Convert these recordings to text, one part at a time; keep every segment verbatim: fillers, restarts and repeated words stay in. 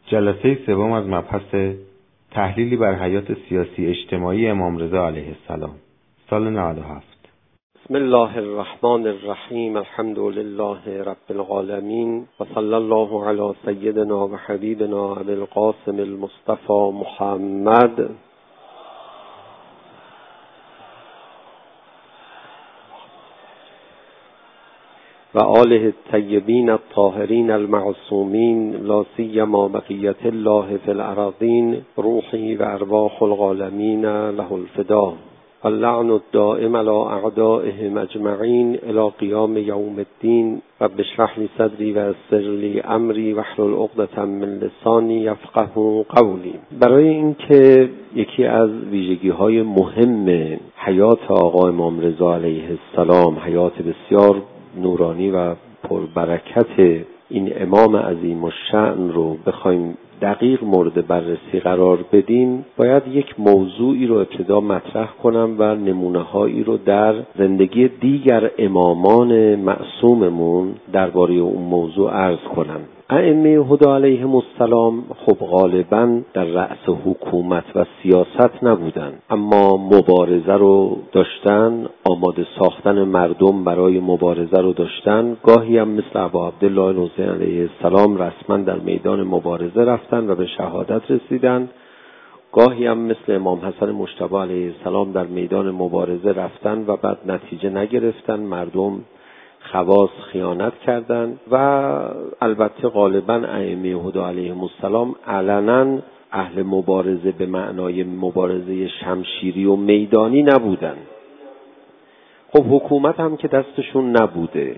جلسه سوم از مبحث تحلیلی بر حیات سیاسی اجتماعی امام رضا علیه السلام، سال نود و هفت. بسم الله الرحمن الرحیم. الحمد لله رب العالمین و صلی الله علی سیدنا و حبیبنا ابی القاسم المصطفى محمد و آله الطیبین الطاهرین المعصومین، لا سیما بقیة الله فی الأراضین، روحی و ارواح العالمین له الفدا، اللعن الدائم على اعدائهم اجمعین الی قیام یوم الدین. رب اشرح لی صدری و یسر لی امری واحلل عقدة من لسانی یفقهوا قولی. برای اینکه یکی از ویژگی‌های مهم حیات آقا امام رضا علیه السلام، حیات بسیار نورانی و پربرکت این امام عظیم الشأن رو بخوایم دقیق مورد بررسی قرار بدیم، باید یک موضوعی رو ابتدا مطرح کنم و نمونه‌هایی رو در زندگی دیگر امامان معصوممون درباره اون موضوع عرض کنم. ائمه هدی علیهم السلام خب غالباً در رأس حکومت و سیاست نبودن، اما مبارزه رو داشتن، آماده ساختن مردم برای مبارزه رو داشتن. گاهی هم مثل ابا عبدالله الحسین علیه السلام رسما در میدان مبارزه رفتن و به شهادت رسیدن. گاهی هم مثل امام حسن مجتبی علیه السلام در میدان مبارزه رفتن و بعد نتیجه نگرفتن، مردم خواص خیانت کردند. و البته غالباً ائمه هدی علیهم السلام علنا اهل مبارزه به معنای مبارزه شمشیری و میدانی نبودن. خب حکومت هم که دستشون نبوده.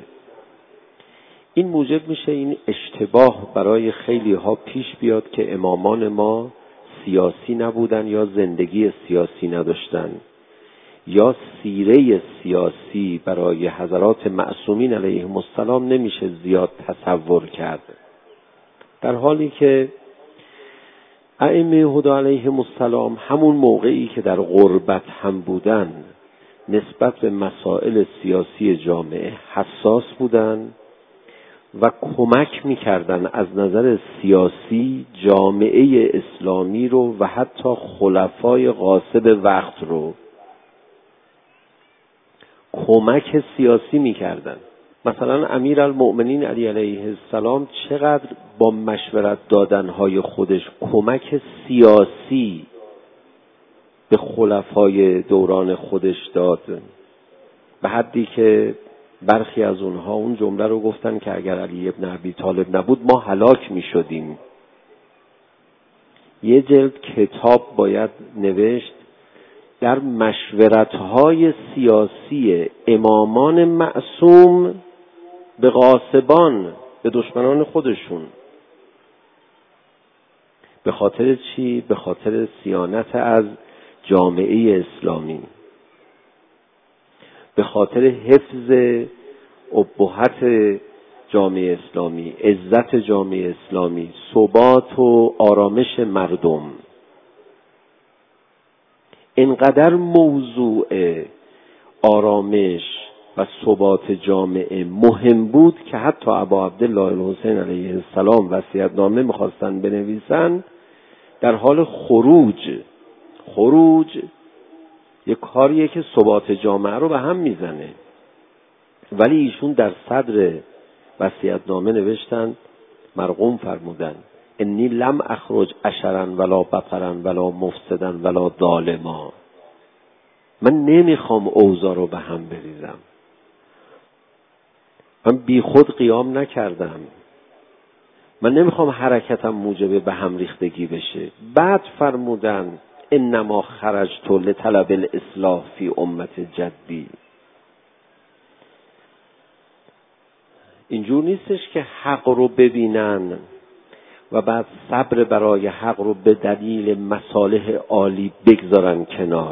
این موجب میشه این اشتباه برای خیلی ها پیش بیاد که امامان ما سیاسی نبودن یا زندگی سیاسی نداشتن یا سیره سیاسی برای حضرات معصومین علیهم السلام نمیشه زیاد تصور کرد، در حالی که ائمه هدی علیهم السلام همون موقعی که در غربت هم بودن نسبت به مسائل سیاسی جامعه حساس بودن و کمک میکردن از نظر سیاسی جامعه اسلامی رو و حتی خلفای غاصب وقت رو کمک سیاسی میکردن. مثلا امیرالمؤمنین علی علیه السلام چقدر با مشورت دادنهای خودش کمک سیاسی به خلفای دوران خودش داد، به حدی که برخی از اونها اون جمله رو گفتن که اگر علی ابن ابی طالب نبود ما هلاک می شدیم. یه جلد کتاب باید نوشت در مشورت‌های سیاسی امامان معصوم به غاصبان، به دشمنان خودشون. به خاطر چی؟ به خاطر صیانت از جامعه اسلامی، به خاطر حفظ ابهت جامعه اسلامی، عزت جامعه اسلامی، ثبات و آرامش مردم. اینقدر موضوع آرامش و ثبات جامعه مهم بود که حتی ابا عبدالله الحسین علیه السلام وصیت‌نامه می‌خواستن بنویسن، در حال خروج خروج یک کاریه که ثبات جامعه رو به هم میزنه، ولی ایشون در صدر وصیت‌نامه نوشتن، مرقوم فرمودن انی لم اخرج اشرا ولا بطرا ولا مفسدا ولا ظالما. من نمیخوام اوضاع رو به هم بریزم، من بی خود قیام نکردم، من نمیخوام حرکتم موجب به هم ریختگی بشه. بعد فرمودن انما خرجت لطلب الاصلاح فی امت جدی. اینجور نیستش که حق رو ببینن و بعد صبر برای حق رو به دلیل مصالح عالی بگذارن کنار.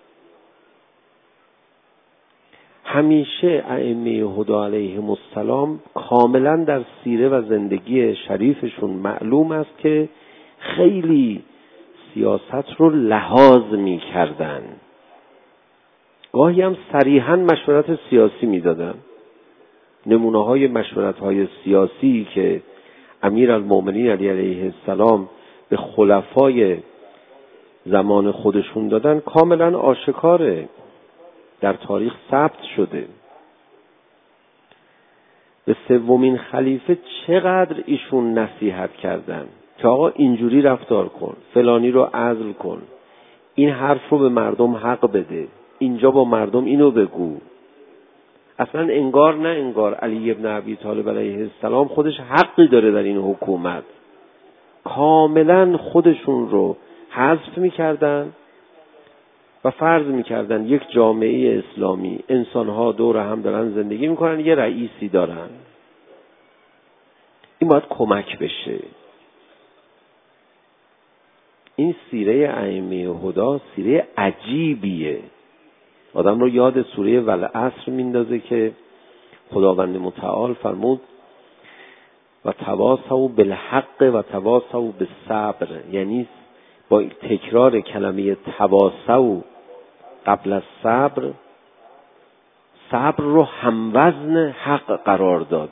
همیشه ائمه هدی علیهم السلام کاملا در سیره و زندگی شریفشون معلوم است که خیلی سیاست رو لحاظ می کردن. گاهی هم صریحاً مشورت سیاسی می دادن. نمونه های مشورت های سیاسی که امیرالمؤمنین علی علیه السلام به خلفای زمان خودشون دادن کاملا آشکاره، در تاریخ ثبت شده. به سومین خلیفه چقدر ایشون نصیحت کردن که آقا اینجوری رفتار کن، فلانی رو عزل کن، این حرف رو به مردم حق بده، اینجا با مردم اینو بگو. اصلا انگار نه انگار علی ابن ابی طالب علیه السلام خودش حقی داره در این حکومت. کاملا خودشون رو حذف میکردن و فرض میکردن یک جامعه اسلامی، انسانها دور هم دارن زندگی میکنن، یه رئیسی دارن، این باید کمک بشه. این سیره ائمه هدی سیره عجیبیه، آدم رو یاد سوره والعصر میندازه که خداوند متعال فرمود و تواصوا بالحق و تواصوا بالصبر، یعنی با تکرار کلمه تواصوا قبل از صبر، صبر رو هموزن حق قرار داد.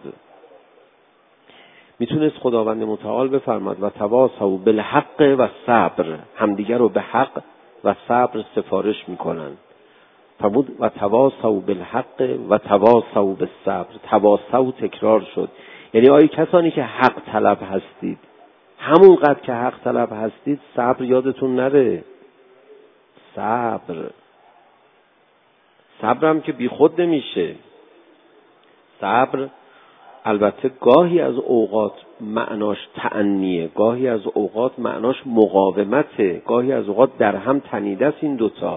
میتونست خداوند متعال بفرماد و تواصوا بالحق و صبر، همدیگر رو به حق و صبر سفارش میکنن. فرمود و تواصوا بالحق و تواصوا بالصبر، تواصوا تکرار شد، یعنی آی کسانی که حق طلب هستید، همونقدر که حق طلب هستید صبر یادتون نره. صبر صبر هم که بی خود نمیشه. صبر البته گاهی از اوقات معناش تأنیه، گاهی از اوقات معناش مقاومته، گاهی از اوقات در هم تنیده است این دوتا.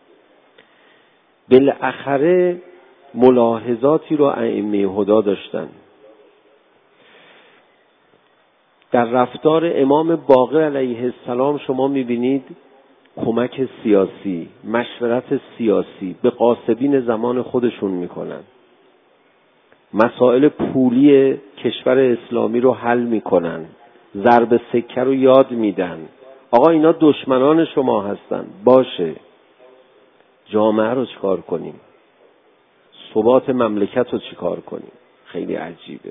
بالاخره ملاحظاتی رو ائمه هدی داشتن در رفتار امام باقر علیه السلام. شما میبینید کمک سیاسی، مشورت سیاسی به قاصبین زمان خودشون میکنن، مسائل پولی کشور اسلامی رو حل میکنن، ضرب سکه رو یاد میدن. آقا اینا دشمنان شما هستن، باشه، جامعه رو چیکار کنیم؟ ثبات مملکت رو چیکار کنیم؟ خیلی عجیبه.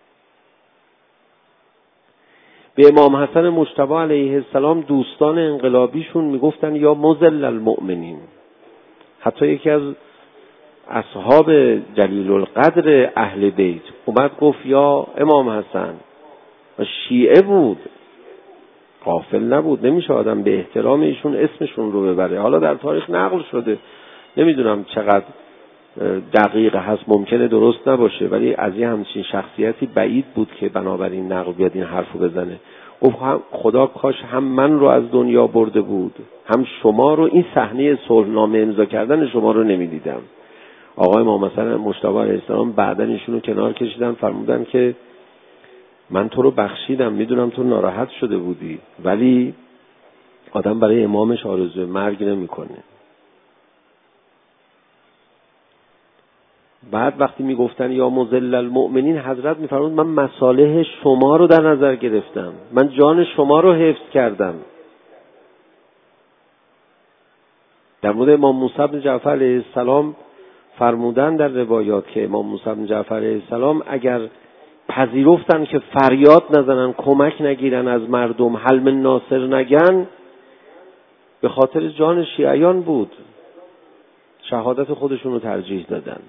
به امام حسن مجتبی علیه السلام دوستان انقلابیشون میگفتن یا مذل المؤمنین. حتی یکی از اصحاب جلیل القدر اهل بیت اومد گفت یا امام حسن، و شیعه بود، غافل نبود، نمیشه آدم به احترام ایشون اسمشون رو ببره. حالا در تاریخ نقل شده، نمیدونم چقدر دقیق هست، ممکنه درست نباشه، ولی از یه همچین شخصیتی بعید بود که بنابراین نقل بیاد این حرفو بزنه. گفت خدا کاش هم من رو از دنیا برده بود، هم شما رو، این صحنه صلحنامه امضا کردن شما رو نمیدیدم. آقای امام حسن مجتبی علیه السلام بعداً ایشون رو کنار کشیدن، فرمودن که من تو رو بخشیدم، میدونم تو ناراحت شده بودی، ولی آدم برای امامش آرزوی مرگ نمیکنه. بعد وقتی میگفتن یا مذل المؤمنین، حضرت میفرمود من مصالح شما رو در نظر گرفتم، من جان شما رو حفظ کردم. در مورد امام موسی بن جعفر علیه السلام فرمودن در روایات که امام موسی بن جعفر علیه السلام اگر پذیرفتن که فریاد نزنن، کمک نگیرن از مردم، حل من ناصر نگن، به خاطر جان شیعیان بود، شهادت خودشون رو ترجیح دادن.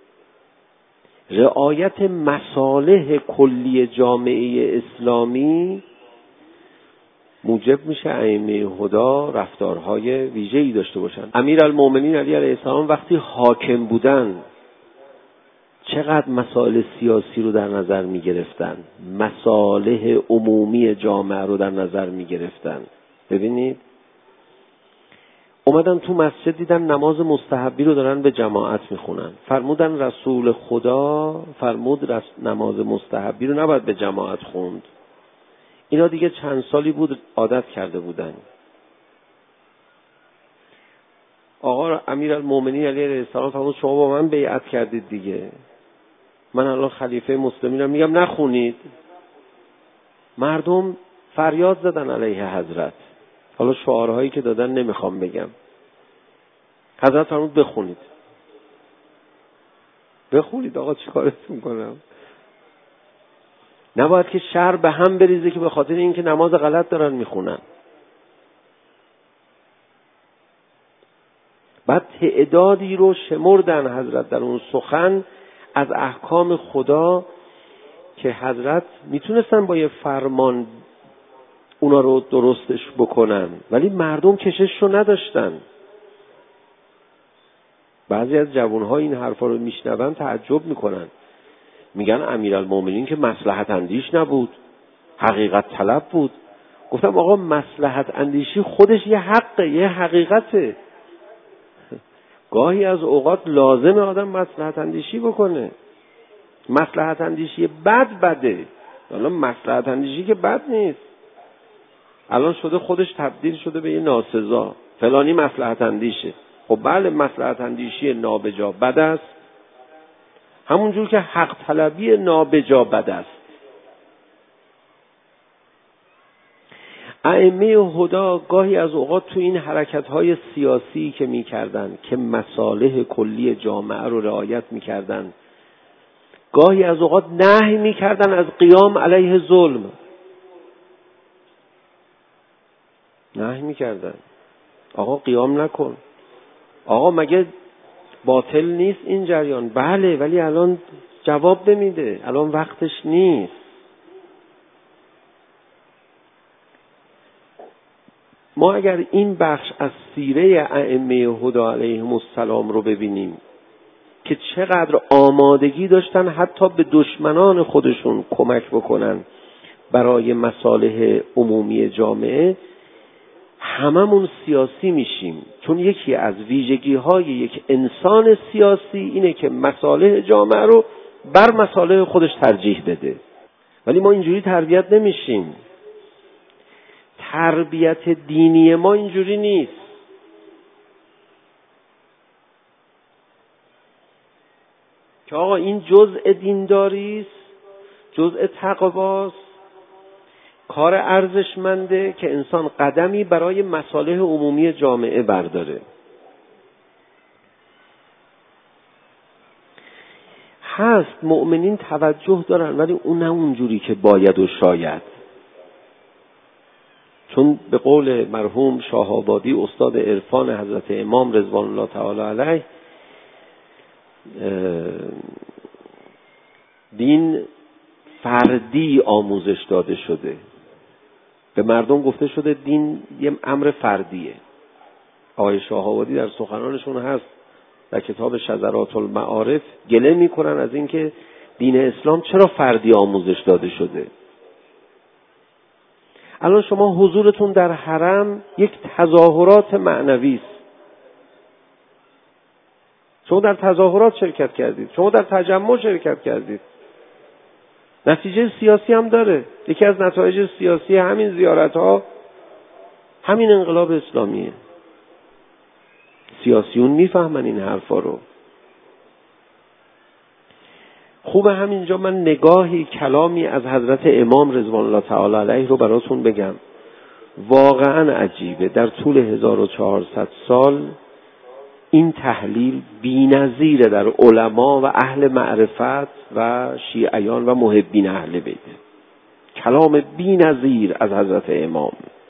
رعایت مصالح کلی جامعه اسلامی موجب میشه ائمه هدی رفتارهای ویژه‌ای داشته باشن. امیرالمؤمنین علی علیه السلام وقتی حاکم بودن چقدر مسائل سیاسی رو در نظر میگرفتن، مصالح عمومی جامعه رو در نظر میگرفتن. ببینید اومدن تو مسجد دیدن نماز مستحبی رو دارن به جماعت میخونن، فرمودن رسول خدا فرمود رس... نماز مستحبی رو نباید به جماعت خوند. اینا دیگه چند سالی بود عادت کرده بودن. آقا امیرالمؤمنین علیه السلام فرمود شما با من بیعت کردید دیگه، من الان خلیفه مسلمینم، میگم نخونید. مردم فریاد زدن علیه حضرت. حالا شعارهایی که دادن نمیخوام بگم. حضرت فرمود بخونید. بخونید آقا چیکارتون کنم؟ نباید که شهر به هم بریزه که به خاطر اینکه نماز غلط دارن میخونن. بعد تعدادی رو شمردن حضرت در اون سخن از احکام خدا که حضرت میتونستن با یه فرمان اونا رو درستش بکنن، ولی مردم کشش رو نداشتن. بعضی از جوانها این حرفا رو میشنون تعجب میکنن، میگن امیرالمومنین که مصلحت اندیش نبود، حقیقت طلب بود. گفتم آقا مصلحت اندیشی خودش یه حقه، یه حقیقته. گاهی از اوقات لازم آدم مصلحت اندیشی بکنه. مصلحت اندیشی بد بده، حالا مصلحت اندیشی که بد نیست. الان شده خودش تبدیل شده به یه ناسزا، فلانی مصلحت اندیشه. خب بله، مصلحت اندیشی نابجا بد است، همونجور که حق طلبی نابجا بد است. ائمه هدا گاهی از اوقات تو این حرکت‌های سیاسی که می‌کردن که مصالح کلی جامعه رو رعایت می‌کردن، گاهی از اوقات نهی می‌کردن از قیام علیه ظلم. نهی می‌کردن آقا قیام نکن، آقا مگه باطل نیست این جریان؟ بله، ولی الان جواب نمیده، الان وقتش نیست. ما اگر این بخش از سیره ائمه هدا علیهم السلام رو ببینیم که چقدر آمادگی داشتن حتی به دشمنان خودشون کمک بکنن برای مصالح عمومی جامعه، هممون سیاسی میشیم. چون یکی از ویژگی‌های یک انسان سیاسی اینه که مصالح جامعه رو بر مصالح خودش ترجیح بده. ولی ما اینجوری تربیت نمیشیم. تربیت دینی ما اینجوری نیست. که آقا این جزء دینداری است، جزء تقواست، کار ارزشمنده که انسان قدمی برای مصالح عمومی جامعه برداره. هست مؤمنین توجه دارن، ولی اون نه اونجوری که باید و شاید. چون به قول مرحوم شاه آبادی استاد عرفان حضرت امام رضوان الله تعالی علیه، دین فردی آموزش داده شده. به مردم گفته شده دین یه امر فردیه. آقای شاه آبادی در سخنانشون هست در کتاب شذرات المعارف گله میکنن از اینکه دین اسلام چرا فردی آموزش داده شده. الان شما حضورتون در حرم یک تظاهرات معنوی است. شما در تظاهرات شرکت کردید، شما در تجمع شرکت کردید، نتیجه سیاسی هم داره. یکی از نتایج سیاسی همین زیارت ها همین انقلاب اسلامیه. سیاسیون میفهمن این حرفا رو. خوبه همینجا من نگاهی کلامی از حضرت امام رضوان الله تعالی علیه رو براتون بگم. واقعا عجیبه، در طول هزار و چهارصد سال این تحلیل بی‌نظیره در علما و اهل معرفت و شیعیان و محبین اهل بیت. کلام بی‌نظیر از حضرت امام.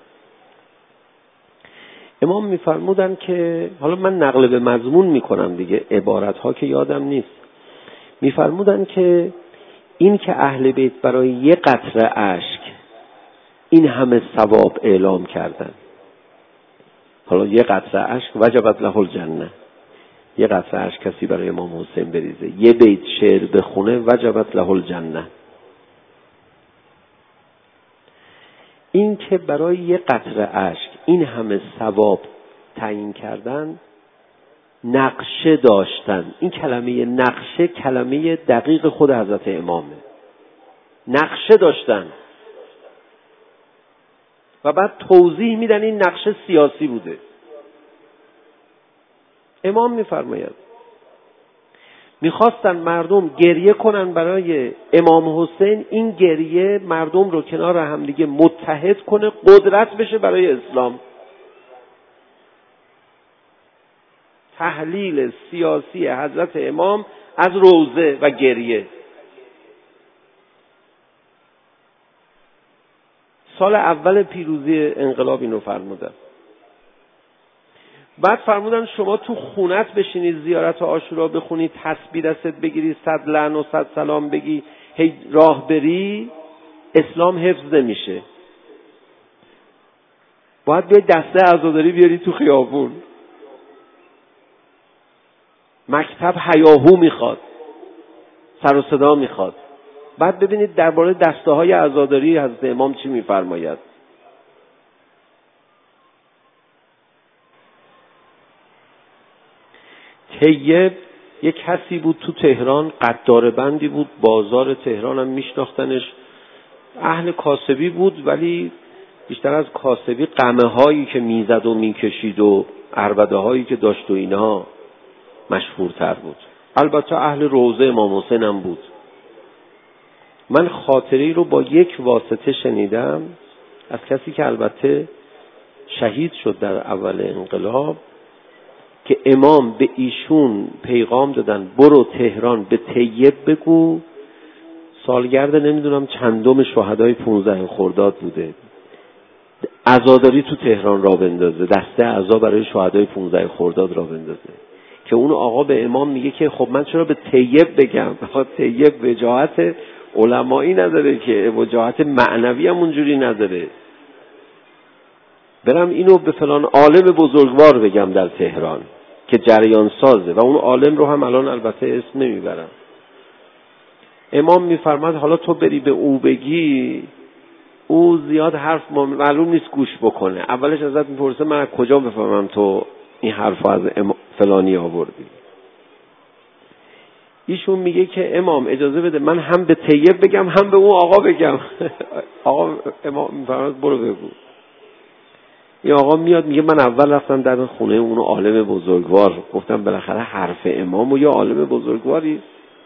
امام می‌فرمودن که، حالا من نقل به مضمون میکنم دیگه، عبارت ها که یادم نیست، می‌فرمودن که این که اهل بیت برای یک قطره اشک این همه ثواب اعلام کردن. حالا یک قطره اشک وجبت له الجنه، یک قطره اشک کسی برای امام حسین بریزه، یه بیت شعر بخونه وجبت له الجنه. این که برای یک قطره اشک این همه ثواب تعیین کردن، نقشه داشتن. این کلمه نقشه کلمه دقیق خود حضرت امامه. نقشه داشتن و بعد توضیح میدن این نقشه سیاسی بوده. امام میفرماید میخواستن مردم گریه کنن برای امام حسین، این گریه مردم رو کنار همدیگه متحد کنه، قدرت بشه برای اسلام. تحلیل سیاسی حضرت امام از روزه و گریه. سال اول پیروزی انقلاب اینو فرمودن. بعد فرمودن شما تو خونت بشینی زیارت عاشورا بخونی، تسبیح دستت بگیری، صد لعن و صد سلام بگی، هی راه بری، اسلام حفظ نمیشه. باید بیای دسته عزاداری بیاری تو خیابون. مکتب هیاهو میخواد، سر و صدا میخواد. بعد ببینید درباره دسته های عزاداری حضرت امام چی میفرماید. طیب یک کسی بود تو تهران، قدار بندی بود، بازار تهران هم میشناختنش، اهل کاسبی بود، ولی بیشتر از کاسبی قمه هایی که میزد و میکشید و عربده هایی که داشت و اینها مشهورتر بود. البته اهل روضه امام حسین هم بود. من خاطری رو با یک واسطه شنیدم از کسی که البته شهید شد در اول انقلاب، که امام به ایشون پیغام دادن برو تهران به طیب بگو سالگرد نمیدونم چندم شهدای پانزده خرداد بوده، عزاداری تو تهران را بندازه، دسته عزا برای شهدای پانزده خرداد را بندازه. که اون آقا به امام میگه که خب من چرا به طیب بگم؟ بخاطر طیب وجاهت علمایی نداره که، وجاهت معنوی هم اونجوری نداره. برم اینو به فلان عالم بزرگوار بگم در تهران که جریان سازه، و اون عالم رو هم الان البته اسم نمیبرم. امام میفرماد حالا تو بری به او بگی، او زیاد حرف معلوم نیست گوش بکنه. اولش ازت میپرسه من کجا بفهمم تو این حرف از فلانی آوردی. ایشون میگه که امام اجازه بده من هم به طیب بگم هم به اون آقا بگم. آقا امام میفرماد برو بگو. این آقا میاد میگه من اول رفتم در خونه اون عالم بزرگوار، گفتم بالاخره حرف امام و یا عالم بزرگواری.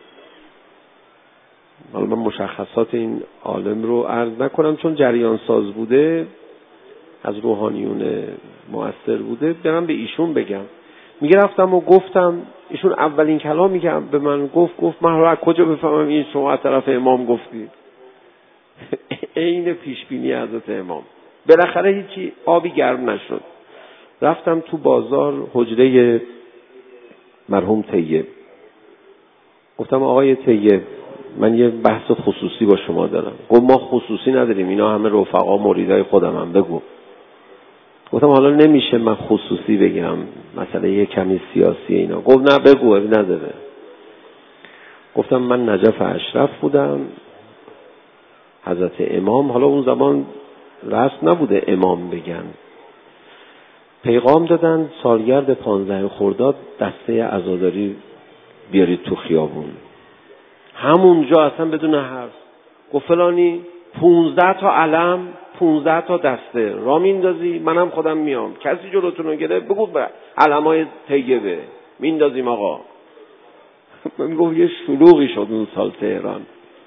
حالا من مشخصات این عالم رو عرض نکنم چون جریان ساز بوده، از روحانیون مؤثر بوده، برم به ایشون بگم. میگه رفتم و گفتم، ایشون اولین کلامی که به من گفت گفت من را کجا بفهمم این شما از طرف امام گفتی؟ عین پیش بینی حضرت امام. بالاخره هیچی آبی گرم نشد. رفتم تو بازار حجره مرحوم طیب، گفتم آقای طیب من یه بحث خصوصی با شما دارم. گفت ما خصوصی نداریم، اینا همه رفقا مریدای خودم هم، بگو. گفتم حالا نمیشه من خصوصی بگم، مثلا یه کمی سیاسی اینا. گفت نه بگو، نداره. گفتم من نجف اشرف بودم، حضرت امام، حالا اون زمان رسم نبوده امام بگن، پیغام دادن سالگرد پانزده خرداد دسته عزاداری بیارید تو خیابون. همونجا اصلا بدون حرف گفت فلانی پونزده تا علم، پونزده تا دسته را میندازی، منم خودم میام، کسی جلوتون رو گرفت بگو به علمای طیبه میندازیم آقا. من گفت یه شلوغی شد اون سال تهران.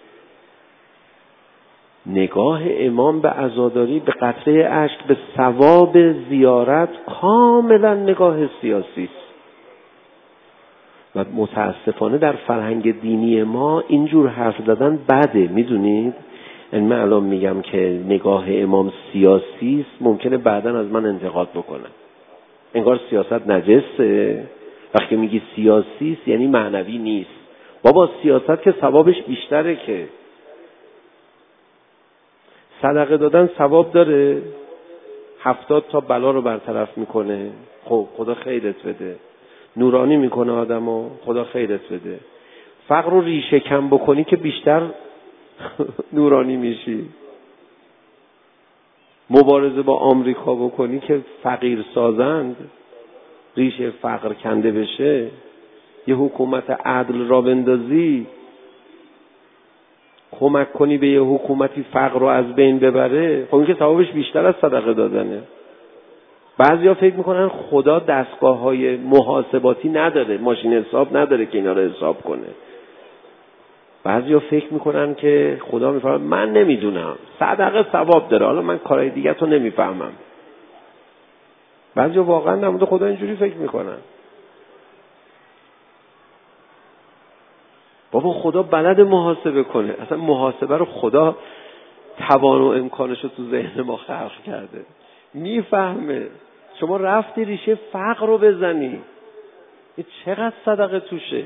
نگاه امام به عزاداری، به قطره اشک، به ثواب زیارت کاملا نگاه سیاسی است. و متاسفانه در فرهنگ دینی ما اینجور حرف زدن بده، میدونید؟ یعنی من الان میگم که نگاه امام سیاسی است، ممکنه بعداً از من انتقاد بکنن، انگار سیاست نجسه. وقتی میگی سیاسی است یعنی معنوی نیست. بابا سیاست که ثوابش بیشتره، که صدقه دادن ثواب داره، هفتاد تا بلا رو برطرف میکنه، خب خدا خیرت بده. نورانی میکنه آدمو، خدا خیرت بده. فقر رو ریشه کم بکنی که بیشتر نورانی میشی. مبارزه با آمریکا بکنی که فقیر سازند، ریشه فقر کنده بشه، یه حکومت عدل را بندازی، کمک کنی به یه حکومتی فقر رو از بین ببره، خب این که ثوابش بیشتر از صدقه دادنه. بعضیا فکر میکنن خدا دستگاه‌های محاسباتی نداره، ماشین حساب نداره که اینا رو حساب کنه. بعضیا فکر میکنن که خدا میفهمه، من نمیدونم، صدقه ثواب داره، حالا من کارهای دیگه تو نمیفهمم. بعضیا واقعا نموده خدا اینجوری فکر میکنن. بابا خدا بلد محاسبه کنه، اصلا محاسبه رو خدا توان و امکانش رو تو ذهن ما خلق کرده. میفهمه. شما رفتی ریشه فقر رو بزنی، این چقدر صدقه توشه.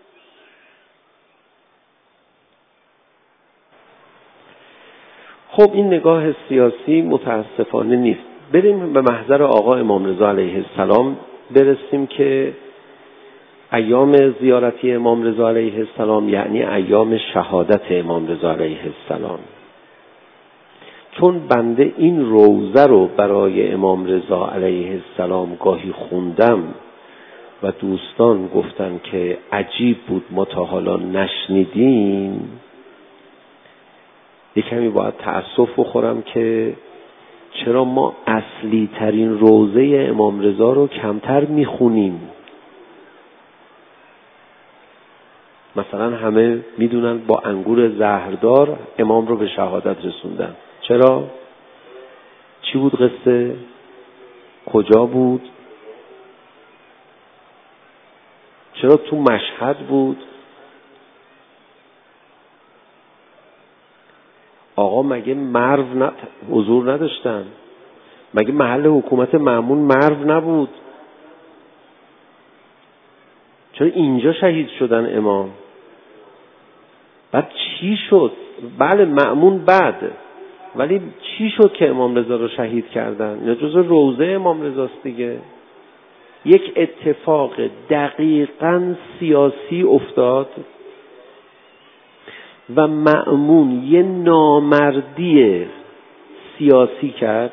خب این نگاه سیاسی متاسفانه نیست. بریم به محضر آقا امام رضا علیه السلام برسیم که ایام زیارتی امام رضا علیه السلام یعنی ایام شهادت امام رضا علیه السلام. چون بنده این روزه رو برای امام رضا علیه السلام گاهی خوندم و دوستان گفتن که عجیب بود ما تا حالا نشنیدیم، یکمی باید تأسف بخورم که چرا ما اصلی ترین روزه امام رضا رو کمتر میخونیم. مثلا همه میدونن با انگور زهردار امام رو به شهادت رسوندن. چرا؟ چی بود قصه؟ کجا بود؟ چرا تو مشهد بود؟ آقا مگه مرو ن... حضور نداشتن؟ مگه محل حکومت مأمون مرو نبود؟ چرا اینجا شهید شدن امام؟ بعد چی شد؟ بله مأمون بعد، ولی چی شد که امام رضا رو شهید کردن؟ اینا جزء روزه امام رضاست دیگه. یک اتفاق دقیقاً سیاسی افتاد و مأمون یه نامردی سیاسی کرد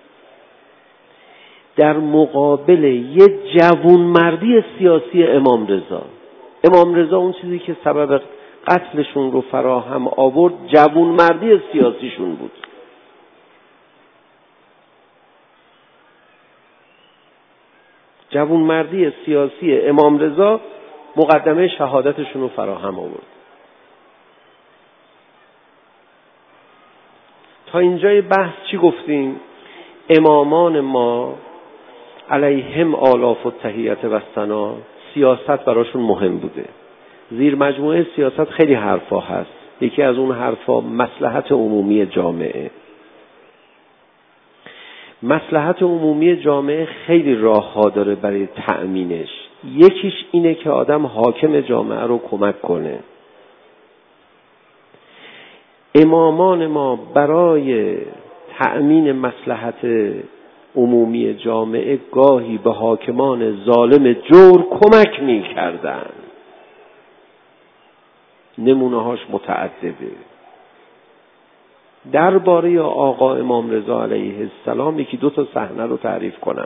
در مقابل یه جوانمردی سیاسی امام رضا. امام رضا اون چیزی که سبب قتلشون رو فراهم آورد جوانمردی سیاسیشون بود. جوانمردی سیاسی امام رضا مقدمه شهادتشون رو فراهم آورد. تا اینجای بحث چی گفتیم؟ امامان ما علیهم آلاف التحیت و ثنا، سیاست براشون مهم بوده. زیر مجموعه سیاست خیلی حرفا هست. یکی از اون حرفا مصلحت عمومی جامعه. مصلحت عمومی جامعه خیلی راه ها داره برای تأمینش. یکیش اینه که آدم حاکم جامعه رو کمک کنه. امامان ما برای تأمین مصلحت عمومی جامعه گاهی به حاکمان ظالم جور کمک می کردن. نمونه هاش متعدده. درباره آقا امام رضا علیه السلام یکی دو تا صحنه رو تعریف کنم.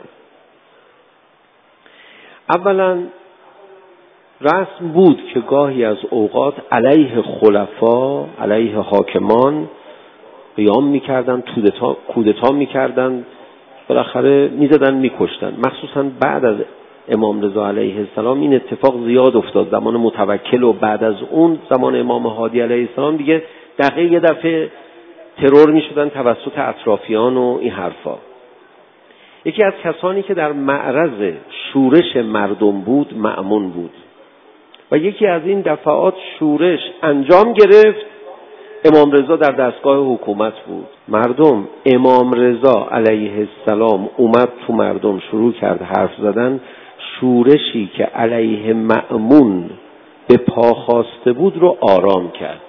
اولا رسم بود که گاهی از اوقات علیه خلفا، علیه حاکمان قیام میکردن، کودتا کودتا میکردن، بالاخره میزدن میکشتن. مخصوصا بعد از امام رضا علیه السلام این اتفاق زیاد افتاد. زمان متوکل و بعد از اون زمان امام هادی علیه السلام دیگه دقیقه یه دفعه ترور میشدن توسط اطرافیان و این حرفا. یکی از کسانی که در معرض شورش مردم بود مأمون بود و یکی از این دفعات شورش انجام گرفت. امام رضا در دستگاه حکومت بود. مردم، امام رضا علیه السلام اومد تو مردم شروع کرد حرف زدن. شورشی که علیه مأمون به پا خواسته بود رو آرام کرد.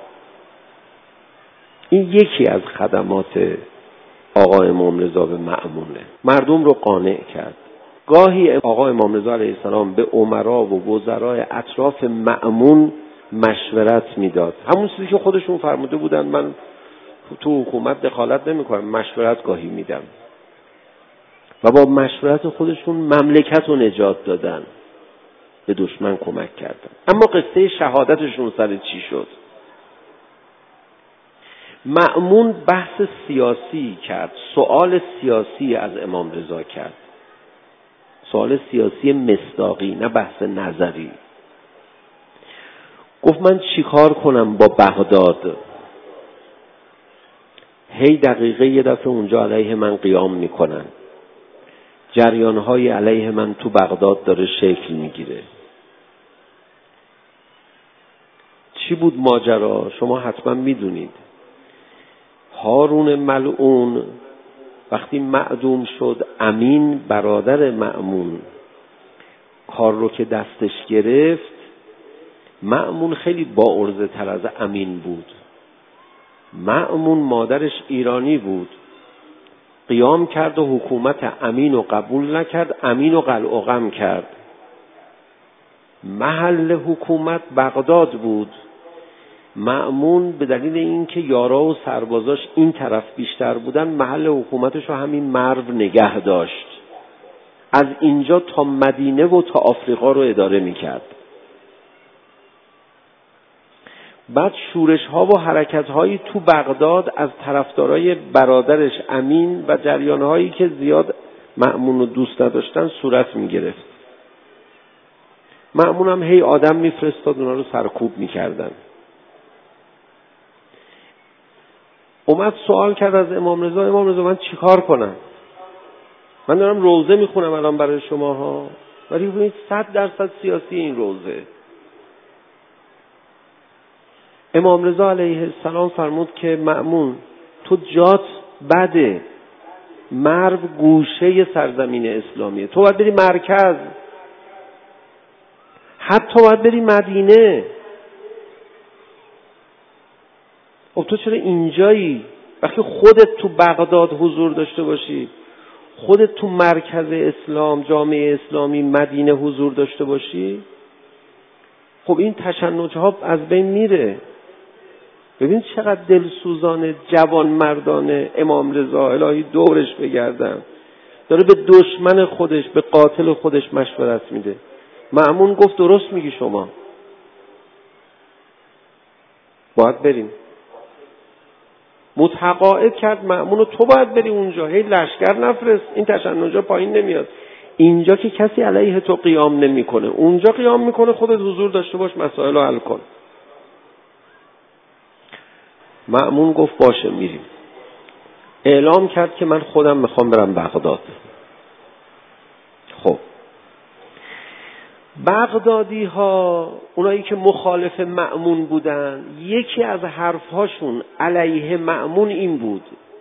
این یکی از خدمات آقا امام رضا به مأمونه. مردم رو قانع کرد. گاهی آقا امام رضا علیه السلام به امرا و وزرای اطراف مأمون مشورت میداد. همون چیزی که خودشون فرموده بودن من تو حکومت دخالت نمی کنم، مشورت گاهی میدم. و با مشورت خودشون مملکت رو نجات دادن، به دشمن کمک کردن. اما قصه شهادتشون سر چی شد؟ مأمون بحث سیاسی کرد، سوال سیاسی از امام رضا کرد، سوال سیاسی مصداقی، نه بحث نظری. گفت من چیکار کنم با بغداد؟ هی دقیقه یه دفعه اونجا علیه من قیام میکنن، جریانهای علیه من تو بغداد داره شکل میگیره. چی بود ماجرا؟ شما حتما میدونید. هارون ملعون وقتی معدوم شد، امین برادر مأمون کار رو که دستش گرفت، مأمون خیلی با عرضه تر از امین بود. مأمون مادرش ایرانی بود، قیام کرد و حکومت امین رو قبول نکرد، امین رو قلع و قم کرد. محل حکومت بغداد بود. مأمون به دلیل اینکه یارا و سربازاش این طرف بیشتر بودن، محل حکومتش رو همین مرو نگه داشت. از اینجا تا مدینه و تا آفریقا رو اداره میکرد. بعد شورش ها و حرکت هایی تو بغداد از طرفدارای برادرش امین و جریان هایی که زیاد مأمون رو دوست نداشتن صورت می گرفت. مأمون هم هی آدم می فرستاد اونا رو سرکوب می کردن. اومد سوال کرد از امام رضا: امام رضا من چیکار کنم؟ من دارم روزه می خونم الان برای شماها، ولی ببینید صد درصد سیاسی این روزه. امام رضا علیه السلام فرمود که مأمون تو جات بده، مرو گوشه سرزمین اسلامیه، تو باید بری مرکز، حتی باید بری مدینه. خب تو چرا اینجایی وقتی خودت تو بغداد حضور داشته باشی، خودت تو مرکز اسلام جامعه اسلامی مدینه حضور داشته باشی؟ خب این تشنج‌ها از بین میره. ببین چقدر دلسوزانه، جوان مردانه امام رضا الهی دورش بگردم داره به دشمن خودش، به قاتل خودش مشورت میده. مأمون گفت درست میگی شما، باید بریم. متقاعد کرد مأمون رو تو باید بری اونجا، هی لشکر نفرست، این تشنجا پایین نمیاد. اینجا که کسی علیه تو قیام نمیکنه، اونجا قیام میکنه، خودت حضور داشته باش، مسائل رو حل کن. مأمون گفت باشه میریم. اعلام کرد که من خودم میخوام برم بغداد. خب بغدادی ها، اونایی که مخالف مأمون بودن، یکی از حرفهاشون علیه مأمون این بود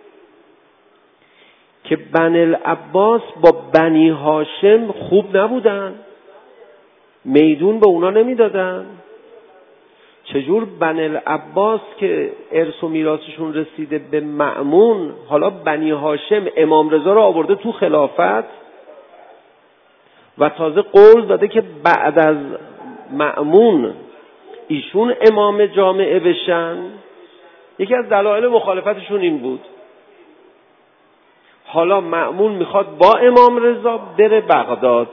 که بنی العباس با بنی هاشم خوب نبودن، میدون به اونا نمیدادن. چجور بنی العباس که ارث و میراثشون رسیده به مأمون، حالا بنی هاشم امام رضا رو آورده تو خلافت و تازه قول داده که بعد از مأمون ایشون امام جامعه بشن. یکی از دلایل مخالفتشون این بود. حالا مأمون میخواد با امام رضا بره بغداد.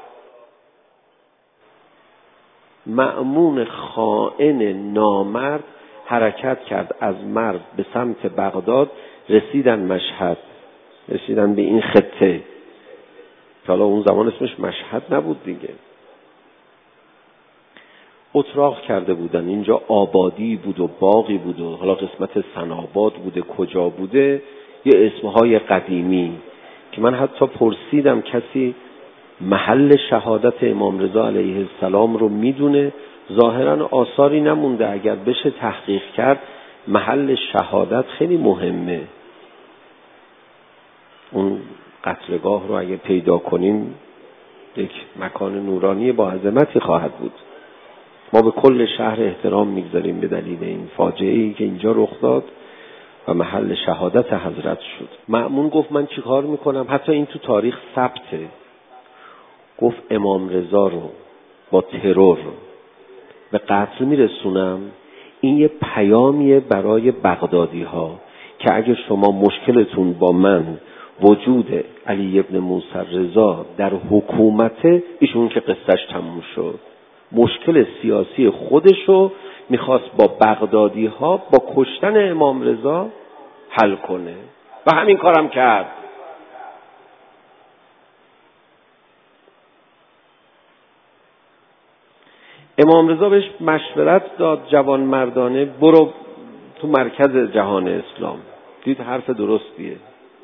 مأمون خائن نامرد حرکت کرد از مرو به سمت بغداد، رسیدن مشهد، رسیدن به این خطه که حالا اون زمان اسمش مشهد نبود دیگه. اتراق کرده بودن، اینجا آبادی بود و باغی بود و حالا قسمت سناباد بوده، کجا بوده، یه اسمهای قدیمی که من حتی پرسیدم کسی محل شهادت امام رضا علیه السلام رو میدونه؟ ظاهرا آثاری نمونده. اگر بشه تحقیق کرد محل شهادت خیلی مهمه. اون قتلگاه رو اگه پیدا کنیم یک مکان نورانی با عظمتی خواهد بود. ما به کل شهر احترام میگذاریم به دلیل این فاجعه‌ای که اینجا رخ داد و محل شهادت حضرت شد. مأمون گفت من چیکار میکنم؟ حتی این تو تاریخ ثبته. گفت امام رضا رو با ترور به قتل میرسونم. این یه پیامیه برای بغدادی ها که اگه شما مشکلتون با من وجود علی ابن موسی رضا در حکومت ایشون که قصهش تموم شد، مشکل سیاسی خودشو میخواست با بغدادی ها با کشتن امام رضا حل کنه و همین کارم کرد. امام رضا بهش مشورت داد جوان مردانه، برو تو مرکز جهان اسلام. دید حرف درستیه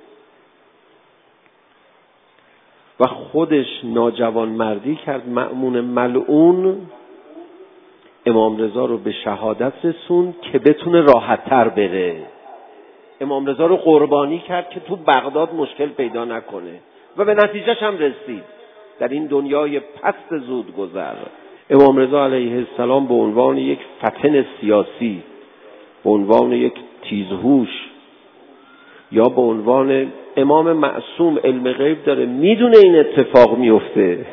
و خودش ناجوان مردی کرد. مأمون ملعون امام رضا رو به شهادت رسوند که بتونه راحت تر بره. امام رضا رو قربانی کرد که تو بغداد مشکل پیدا نکنه و به نتیجهش هم رسید در این دنیای پست زود گذر. امام رضا علیه السلام به عنوان یک فطن سیاسی، به عنوان یک تیزهوش، یا به عنوان امام معصوم علم غیب داره، میدونه این اتفاق میفته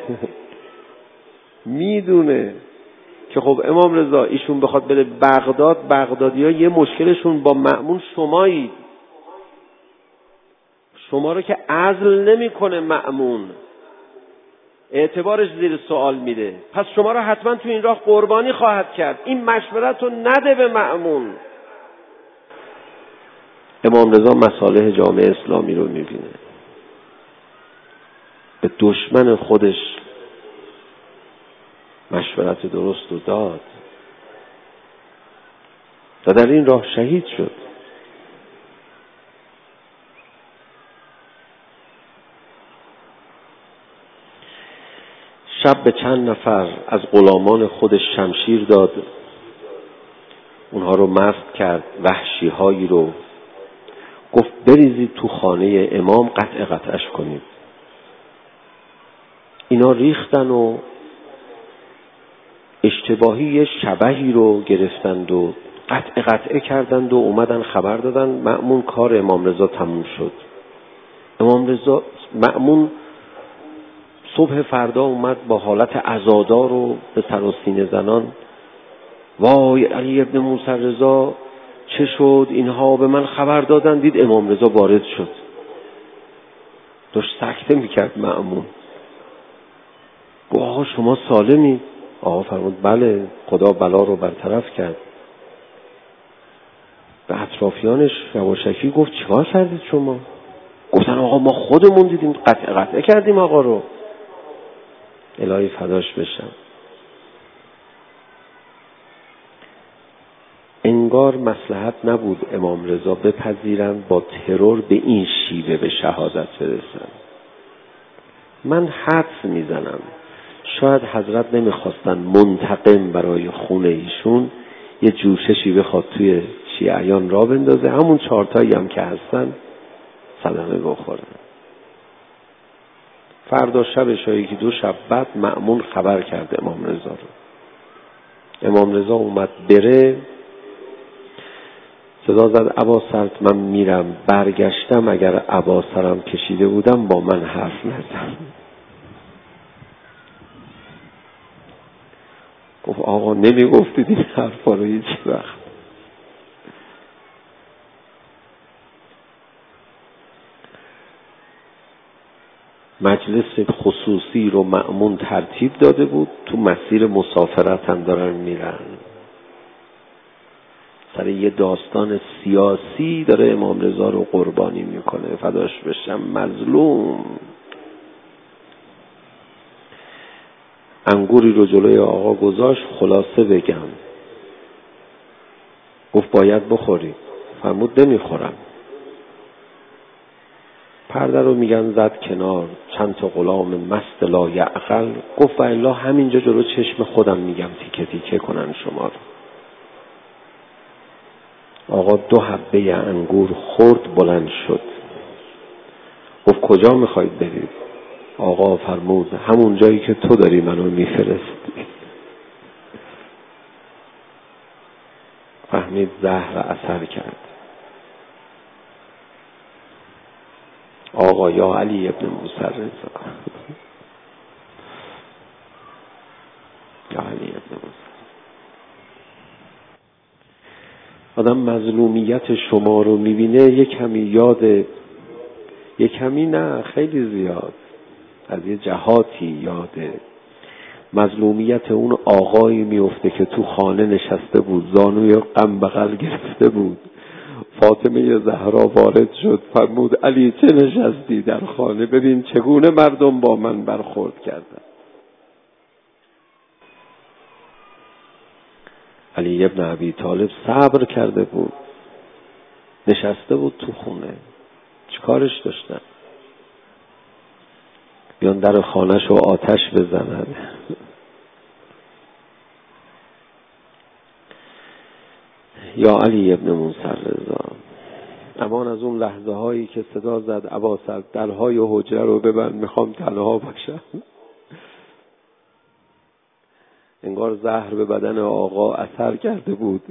میدونه که خب امام رضا ایشون بخواد بره بغداد، بغدادی‌ها یه مشکلشون با مأمون شمایید، شما رو که عزل نمیکنه مأمون، اعتبارش زیر سوال میره، پس شما رو حتما تو این راه قربانی خواهد کرد، این مشورت رو نده به مأمون. امام رضا مصالح جامعه اسلامی رو میبینه، به دشمن خودش مشورت درست رو داد و در این راه شهید شد. شب به چند نفر از غلامان خودش شمشیر داد، اونها رو مست کرد، وحشی هایی رو گفت بریزید تو خانه امام، قطع قطعش کنید. اینا ریختن و اشتباهی یه شبحی رو گرفتند و قطع قطعه کردند و اومدن خبر دادن مأمون کار امام رضا تموم شد. امام رضا مأمون صبح فردا اومد با حالت عزادار و به سر و سینه زنان، وای علی ابن موسی رضا چه شد، اینها به من خبر دادن. دید امام رضا وارد شد، داشت سکته میکرد مأمون. گفت آقا شما سالمی؟ آقا فرمود بله، خدا بلا رو برطرف کرد. به اطرافیانش یواشکی گفت چیکار کردید شما؟ گفتن آقا ما خودمون دیدیم، قطع قطع کردیم آقا رو. الهی فداش بشم. انگار مصلحت نبود امام رضا بپذیرند با ترور به این شیوه به شهادت برسن. من حدس میزنم شاید حضرت نمیخواستن منتقم برای خون ایشون یه جوششی بخواد توی شیعیان را بندازه، همون چهارتایی هم که هستن صدمه بخورن. فردا شبش یکی دو شب بعد مأمون خبر کرده امام رضا رو. امام رضا اومد بره، صدا زد ابا سرت من میرم، برگشتم اگر ابا سرم کشیده بودم با من حرف نزن. گفت آقا نمیگفتید این حرفا رو هیچ وقت. مجلس خصوصی رو مأمون ترتیب داده بود، تو مسیر مسافرت هم دارن میرن، سر یه داستان سیاسی داره امام رضا رو قربانی میکنه، فداش بشم مظلوم. انگوری رو جلوی آقا گذاشت، خلاصه بگم گفت باید بخوری، فرمود نمیخورم. پرده رو میگن زد کنار، چند تا غلام مست لا یعقل گفت والله همینجا جلو چشم خودم میگم تیکه تیکه کنن شما رو. آقا دو حبه انگور خورد، بلند شد، گفت کجا میخواید برید؟ آقا فرمود همون جایی که تو داری منو میفرستی. فهمید زهر اثر کرد. آقا یا علی ابن موسی رضا، یا علی ابن موسی. آدم مظلومیت شما رو میبینه یک کمی یاد، یک کمی نه خیلی زیاد، از یه جهاتی یاده مظلومیت اون آقایی میفته که تو خانه نشسته بود، زانوی غم بغل گرفته بود، فاطمه زهرا وارد شد، فرمود علی چه نشستی در خانه، ببین چگونه مردم با من برخورد کردن. علی ابن ابی طالب صبر کرده بود، نشسته بود تو خونه، چیکارش داشتن؟ بیان در خانه‌ش رو آتش بزنن. یا علی ابن موسی رضا، امان از اون لحظه هایی که صدا زد اباسط درهای حجره رو ببند میخوام تنها باشم. انگار زهر به بدن آقا اثر کرده بود،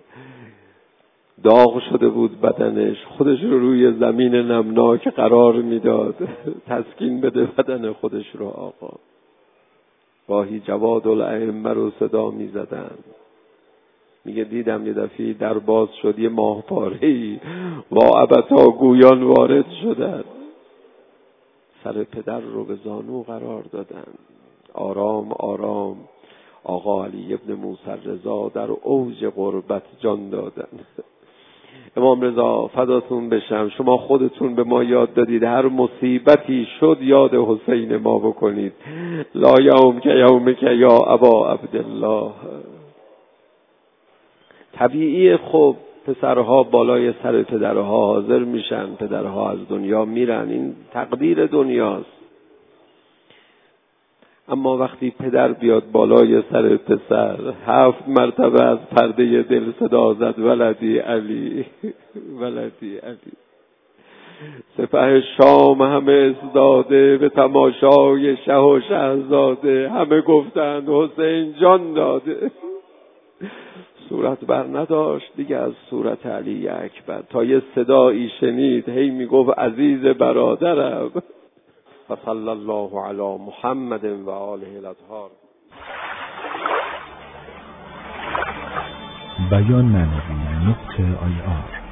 داغ شده بود بدنش، خودش رو روی زمین نمناک قرار میداد تسکین بده بدن خودش رو. آقا گاهی جواد الائمه رو صدا میزدن، میگه دیدم یه دفعه در باز شد، یه ماه پاره‌ای با ابتا گویان وارد شدن، سر پدر رو به زانو قرار دادن. آرام آرام آقا علی ابن موسی رضا در اوج قربت جان دادن. امام رضا فداتون بشم، شما خودتون به ما یاد دادید هر مصیبتی شد یاد حسین ما بکنید. لا یوم که یوم که یا ابا عبدالله. طبیعی خب پسرها بالای سر پدرها حاضر میشن، پدرها از دنیا میرن، این تقدیر دنیاست. اما وقتی پدر بیاد بالای سر پسر، هفت مرتبه از پرده دل صدا زد ولدی علی ولدی علی. سپه شام همه ازداده به تماشای شه و شهزاده، همه گفتند حسین جان داده. صورت بر نداشت دیگه از صورت علی اکبر، تا یه صدایی شنید هی میگفت عزیز برادرم. و صلی الله علی محمد و آله الاطهار. بیان معنوی نقطه آی آر